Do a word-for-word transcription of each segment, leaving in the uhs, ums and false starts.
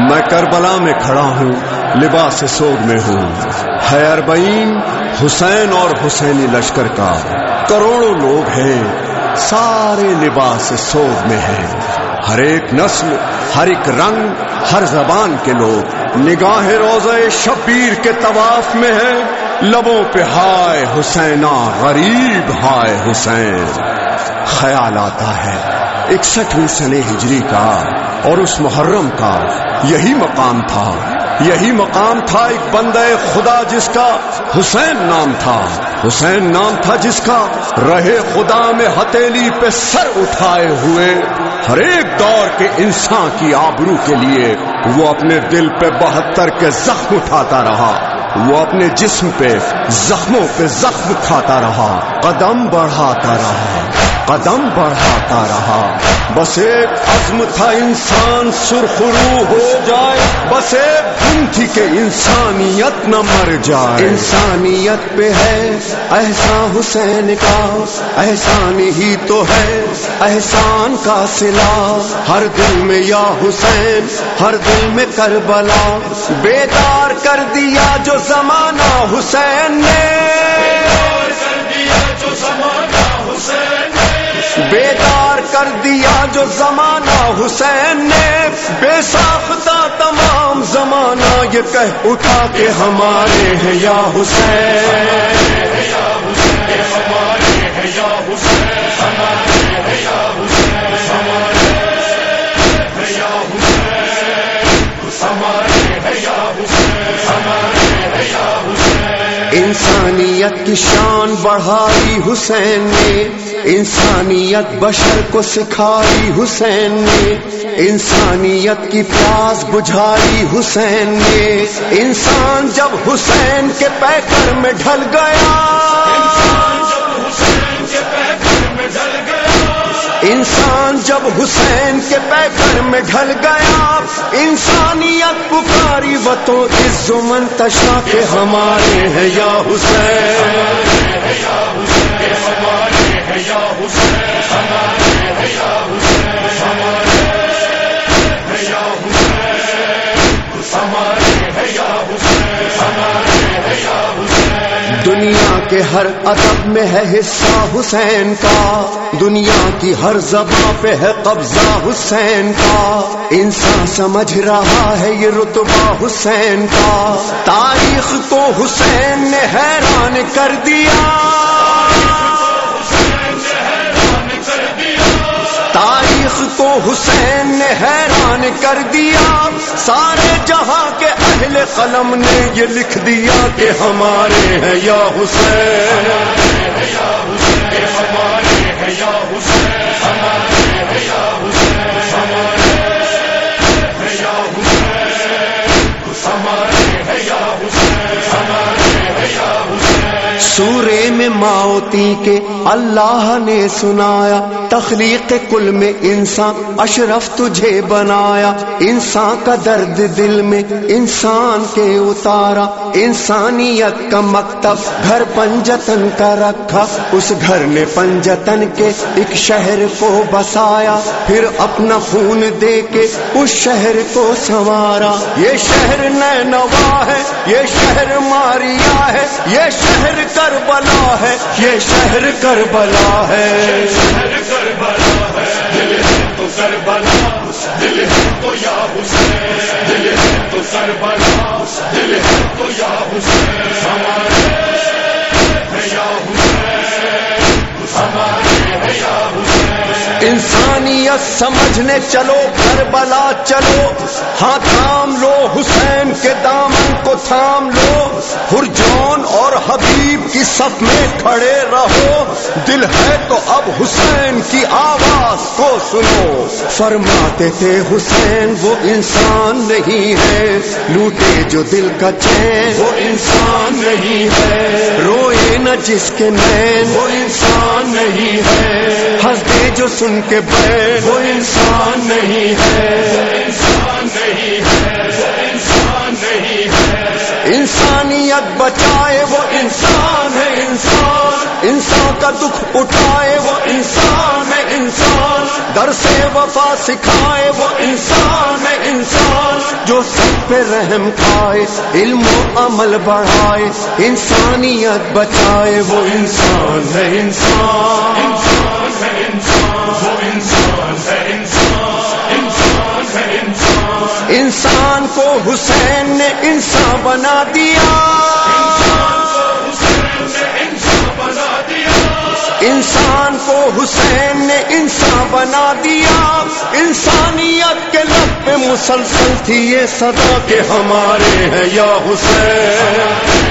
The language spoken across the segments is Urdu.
میں کربلا میں کھڑا ہوں، لباس سوگ میں ہوں، ہے اربعین حسین اور حسینی لشکر کا، کروڑوں لوگ ہیں سارے لباس سوگ میں ہیں، ہر ایک نسل، ہر ایک رنگ، ہر زبان کے لوگ نگاہ روضہ شبیر کے طواف میں ہے، لبوں پہ ہائے حسینہ غریب ہائے حسین۔ خیال آتا ہے اکسٹھویں سنہ ہجری کا اور اس محرم کا یہی مقام تھا، یہی مقام تھا ایک بندہ خدا جس کا حسین نام تھا، حسین نام تھا جس کا رہے خدا میں ہتھیلی پہ سر اٹھائے ہوئے ہر ایک دور کے انسان کی آبرو کے لیے وہ اپنے دل پہ بہتر کے زخم اٹھاتا رہا، وہ اپنے جسم پہ زخموں پہ زخم کھاتا رہا، قدم بڑھاتا رہا، قدم بڑھاتا رہا۔ بس ایک عزم تھا انسان سرخرو ہو جائے، بس ایک دھن تھی کہ انسانیت نہ مر جائے۔ انسانیت پہ ہے احسان حسین کا، احسان ہی تو ہے احسان کا صلہ، ہر دل میں یا حسین، ہر دل میں کربلا، بیدار کر دیا جو زمانہ حسین نے، بیدار کر دیا جو زمانہ حسین نے، بے ساختہ تمام زمانہ یہ کہہ اٹھا کہ ہمارے ہیں یا حسین، ہمارے ہیں یا حسین، ہمارے ہیں یا حسین، ہمارے ہیں یا حسین، ہمارے ہیں یا حسین، ہمارے ہیں یا حسین۔ انسانیت کی شان بڑھائی حسین نے، انسانیت بشر کو سکھائی حسین نے، انسانیت کی پیاس بجھائی حسین نے۔ انسان جب حسین کے پیکر میں ڈھل گیا، انسان جب حسین کے پیکر میں ڈھل گیا، انسانیت پکاری وہ تو عز و منتشا کہ ہمارے ہیں یا حسین، ہمارے ہیں یا حسین، ہمارے ہیں یا حسین، ہمارے ہیں یا حسین، ہمارے ہیں یا حسین، ہمارے ہیں یا حسین، ہمارے ہیں یا حسین۔ دنیا کے ہر ادب میں ہے حصہ حسین کا، دنیا کی ہر زبان پہ ہے قبضہ حسین کا، انسان سمجھ رہا ہے یہ رتبہ حسین کا، تاریخ کو حسین نے حیران کر دیا، تاریخ کو حسین نے حیران کر دیا، سارے جہاں کے اہل قلم نے یہ لکھ دیا کہ ہمارے ہیں یا حسین، ہمارے ہیں یا حسین، ہمارے ہیں یا حسین، ہمارے ہیں یا حسین، ہمارے ہیں یا حسین، ہمارے ہیں یا حسین، ہمارے ہیں یا حسین۔ سورے میں ماؤتی کے اللہ نے سنایا، تخلیق کل میں انسان اشرف تجھے بنایا، انسان کا درد دل میں انسان کے اتارا، انسانیت کا مکتب گھر پنجتن کا رکھا، اس گھر نے پنجتن کے ایک شہر کو بسایا، پھر اپنا خون دے کے اس شہر کو سنوارا، یہ شہر نینوا ہے، یہ شہر ماریا ہے، یہ شہر کربلا ہے، یہ شہر کربلا ہے، شہر کربلا ہے، دل ہے تو کربلا، دل ہے تو یا حسین، دل ہے تو کربلا، دل ہے تو یا حسین، ہمارے ہیں یا حسین، ہمارے ہیں یا حسین۔ انسانیت سمجھنے چلو کربلا چلو، ہاں تھام لو حسین کے دامن کو تھام لو، ہرجون اور حبیب کی صف میں کھڑے رہو، دل ہے تو اب حسین کی آواز کو سنو، فرماتے تھے حسین وہ انسان نہیں ہے، لوٹے جو دل کا چین وہ انسان نہیں ہے، روئے نہ جس کے نین وہ انسان نہیں ہے، ہنس دے جو سن کے بین وہ انسان نہیں ہے، انسان نہیں ہے، انسان نہیں ہے، انسانیت بچائے وہ انسان ہے، انسان انسان کا دکھ اٹھائے وہ انسان ہے انسان، در سے وفا سکھائے وہ انسان ہے انسان، جو سب پہ رحم کھائے علم و عمل بڑھائے انسانیت بچائے وہ انسان ہے انسان، انسان ہے انسان، وہ انسان ہے انسان، انسان ہے انسان، انسان کو حسین نے انسان بنا دیا، انسان کو حسین نے انسان بنا دیا، انسانیت کے لب پہ مسلسل تھی یہ صدا کہ ہمارے ہیں یا حسین،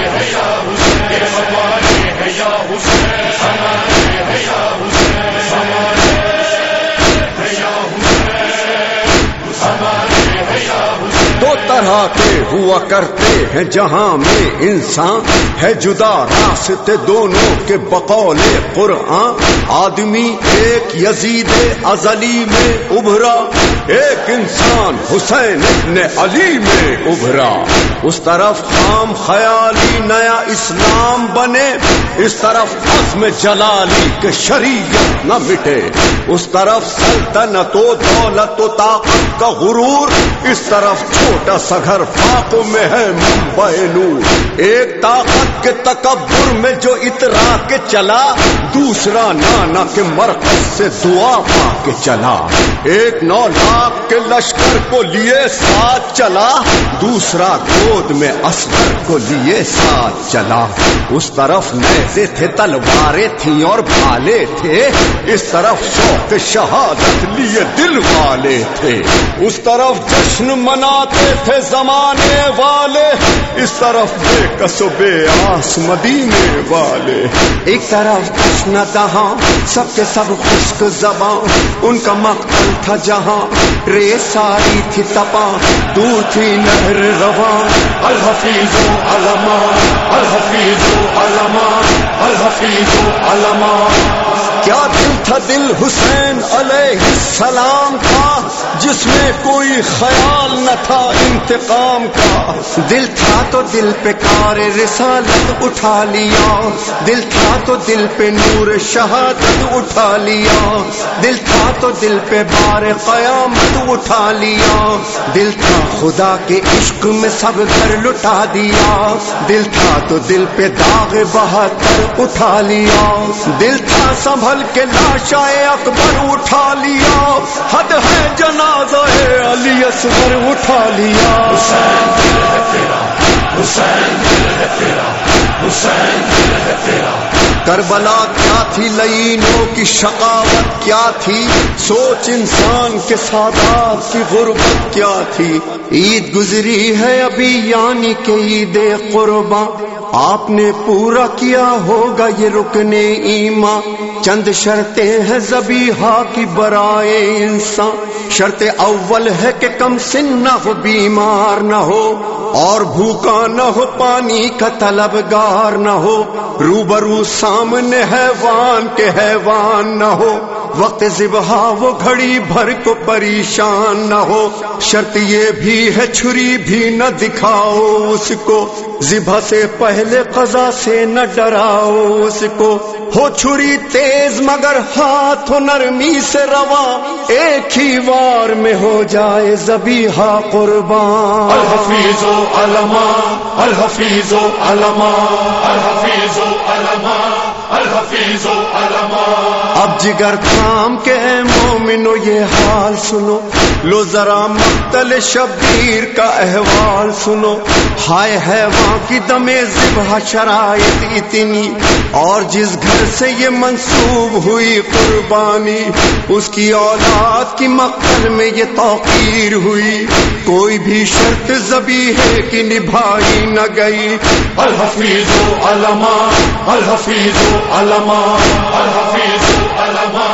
دو طرح کے ہوا کرتے ہیں جہاں میں انسان ہے جدا راستے دونوں کے بقول قرآن، آدمی ایک یزید ازلی میں ابھرا، ایک انسان حسین ابن علی میں ابھرا، اس طرف خام خیالی نیا اسلام بنے، اس طرف عزم جلالی کے شریعت نہ مٹے، اس طرف سلطنت و دولت و طاقت کا غرور، اس طرف چھوٹا سا گھر فاقوں میں ہے منبع نور، ایک طاقت کے تکبر میں جو اترا کے چلا، دوسرا نانا کے مرکز سے دعا پا کے چلا، ایک نو لاکھ کے لشکر کو لیے ساتھ چلا، دوسرا گود میں اصغر کو لیے ساتھ چلا، اس طرف نیزے تھے تلواریں تھیں اور بھالے تھے، اس طرف شوق شہادت لیے دل والے تھے، اس طرف جشن مناتے تھے زمانے والے، اس طرف بے کس و بے آس مدینے والے، ایک طرف جشن دہاں سب کے سب خشک زبان، ان کا مقتل تھا جہاں ریت ساری تھی تپاں، دور تھی نہر رواں، الحفیظ علماء الحفیظ علماء الحفیظ علماء، کیا دل تھا دل حسین علیہ السلام کا جس میں کوئی خیال نہ تھا انتقام کا، دل تھا تو دل پہ کار رسالت اٹھا لیا، دل تھا تو دل پہ نور شہادت اٹھا لیا، دل تھا تو دل پہ بار قیامت اٹھا لیا، دل تھا خدا کے عشق میں سب گھر لٹا دیا، دل تھا تو دل پہ داغ بہتر اٹھا لیا، دل تھا سنبھل کے لاشائے اکبر اٹھا لیا، حد ہے جنازہ علی اصغر اٹھا لیا، حسین دل ہے تیرا، حسین دل ہے تیرا، حسین دل ہے تیرا، کربلا کیا تھی لعینوں کی شقاوت کیا تھی، سوچ انسان کے سادات کی غربت کیا تھی، عید گزری ہے ابھی یعنی کہ عید قرباں، آپ نے پورا کیا ہوگا یہ رکن ایمان، چند شرطیں ہیں ذبیحہ کی برائے انسان، شرط اول ہے کہ کم سن نہ ہو، بیمار نہ ہو اور بھوکا نہ ہو، پانی کا طلبگار نہ ہو، روبرو سامنے حیوان کے حیوان نہ ہو، وقت ذبح وہ گھڑی بھر کو پریشان نہ ہو، شرط یہ بھی ہے چھری بھی نہ دکھاؤ اس کو، ذبح سے پہلے قضا سے نہ ڈراؤ اس کو، ہو چھری تیز مگر ہاتھ ہو نرمی سے رواں، ایک ہی وار میں ہو جائے ذبیحہ قربان، الحفیظ علماء الحفیظ علماء الحفیظ علماء الحفیظ علماء، اب جگر تھام کے اے مومنو یہ حال سنو، لو ذرا مقتل شبیر کا احوال سنو، ہائے حیواں کی دم ذبح شرائط اتنی، اور جس گھر سے یہ منسوب ہوئی قربانی، اس کی اولاد کی مقتل میں یہ توقیر ہوئی، کوئی بھی شرط ذبیحے کی نبھائی نہ گئی، الحفیظ علماء الحفیظ علماء الحفیظ علماء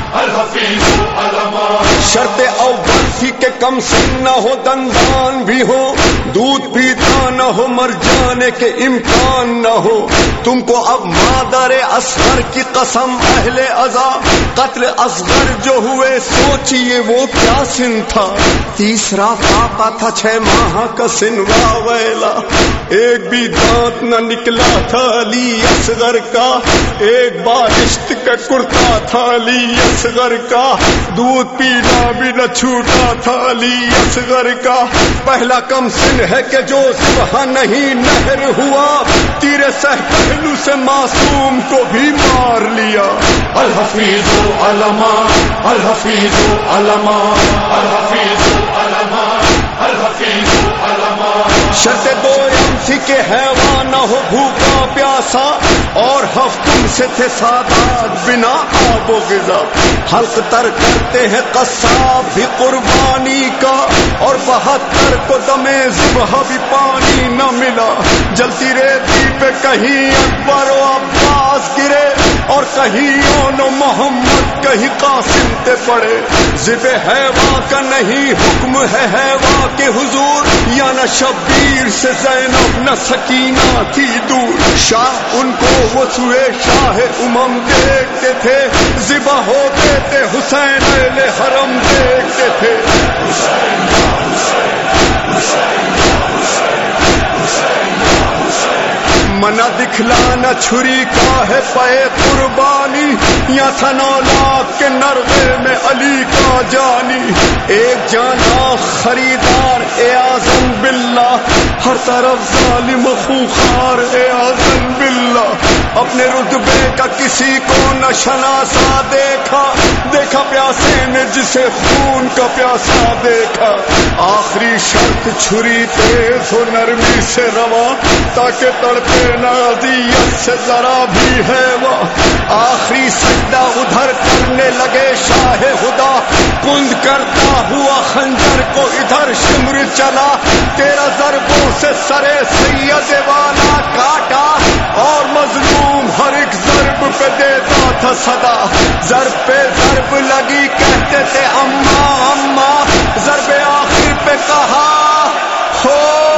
الحفیظ علمان. شرط اول تھی کہ کم سن نہ ہو دندان بھی ہو, دودھ پیتا نہ ہو مر جانے کے امکان نہ ہو. تم کو اب مادر اصغر کی قسم اہل عزا, قتل اصغر جو ہوئے سوچئے وہ کیا سن تھا. تیسرا پاپا تھا چھ ماہ کا سن واویلا, ایک بھی دانت نہ نکلا تھا علی اصغر کا. ایک بالشت کا کرتا تھا علی اصغر کا, دودھ پینا بھی نہ چھوٹا تھا علی اصغر کا. پہلا کم سن ہے کہ جو ذبح نہیں نہر ہوا, تیرے سہ پہلو سے معصوم کو بھی مار لیا. الحفیظ علمان, الحفیظ علمان, الحفیظ علمان, الحفیظ علمان. شرط دویم تھی کہ حیوان نہ ہو بھوکا پیاسا, اور ہفتم سے تھے سادات بنا آب و غذا. حلق تر کرتے ہیں قصاب بھی قربانی کا, اور بہتر کو دمے ذبح بھی پانی نہ ملا. جلتی ریتی پہ کہیں اکبر و عباس گرے, اور کہیں اون و محمد کہیں قاسم تے پڑے. ذبح حیوان کا نہیں حکم ہے حیوان کے حضور, یا نہ شبیر سے زینب نہ سکینہ تھی دور. شاہ ان کو وہ سوئے شاہ امم دیکھتے تھے, ذبح ہوتے تھے حسین اہل حرم دیکھتے تھے. حسین یا حسین, حسین یا حسین, حسین یا حسین. منع دکھلانا چھری کا ہے پے قربانی, یا تھا نو لاکھ کے نرغے میں علی کا جانی. ایک جانا خریدار اے اعظم باللہ, ہر طرف ظالم خوخار اے اعظم باللہ. اپنے رتبے کا کسی کو نہ شناسا دیکھا, دیکھا پیاسے نے جسے خون کا پیاسا دیکھا. آخری شرط چھری تیز ہو نرمی سے روا, تاکہ تڑپے نہ اذیت سے ذرا بھی ہے وہ. آخری سجدہ ادھر کرنے لگے شاہ خدا, کند کرتا ہوا خنجر کو ادھر شمر چلا. تیرا ضربوں سے سرے سید والا کاٹا, اور مظلوم ہر ایک ضرب پہ دیتا تھا صدا. ضرب پہ ضرب لگی کہتے تھے اماں اماں, ضرب آخر پہ کہا ہو